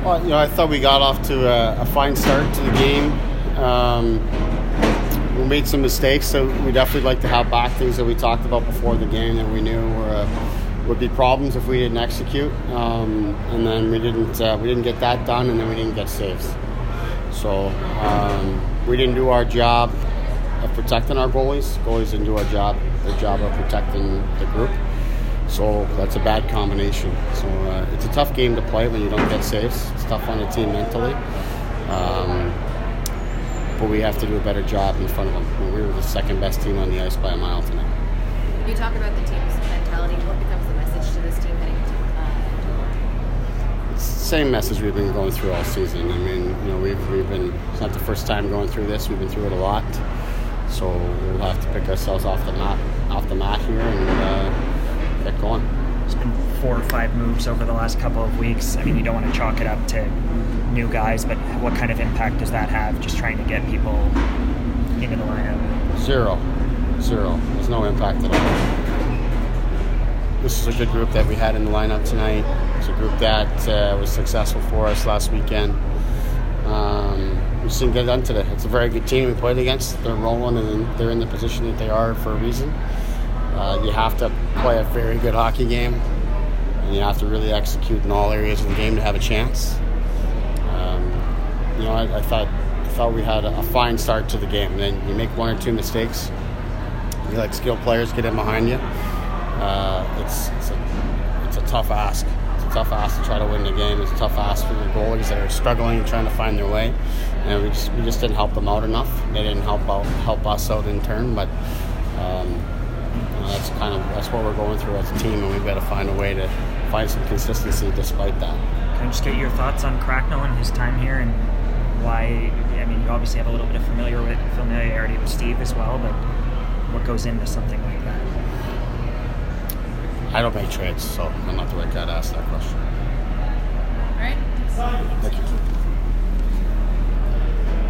Well, I thought we got off to a fine start to the game. We made some mistakes, so we definitely like to have back things that we talked about before the game that we knew would be problems if we didn't execute. And then we didn't get that done, and then we didn't get saves. So we didn't do our job of protecting our goalies. Goalies didn't do their job of protecting the group. So that's a bad combination. So it's a tough game to play when you don't get saves. It's tough on the team mentally. But we have to do a better job in front of them. We were the second best team on the ice by a mile tonight. You talk about the team's mentality. What becomes the message to this team heading into It's the same message we've been going through all season. I mean, we've been, it's not the first time going through this. We've been through it a lot. So we'll have to pick ourselves off the mat here and get going. There's been 4 or 5 moves over the last couple of weeks. I mean, you don't want to chalk it up to new guys, but what kind of impact does that have, just trying to get people into the lineup? Zero. There's no impact at all. This is a good group that we had in the lineup tonight. It's a group that was successful for us last weekend. We just didn't get it done today. It's a very good team we played against. They're rolling, and they're in the position that they are for a reason. You have to play a very good hockey game, and you have to really execute in all areas of the game to have a chance. I thought we had a fine start to the game. And then you make 1 or 2 mistakes. You let skilled players get in behind you. It's a tough ask. It's a tough ask to try to win the game. It's a tough ask for the goalies that are struggling and trying to find their way. And we just didn't help them out enough. They didn't help us out in turn. But that's what we're going through as a team, and we've got to find a way to find some consistency despite that. Can I just get your thoughts on Cracknell and his time here, and why? I mean, you obviously have a little bit of familiarity with Steve as well, but what goes into something like that? I don't make trades, so I'm not the right guy to ask that question.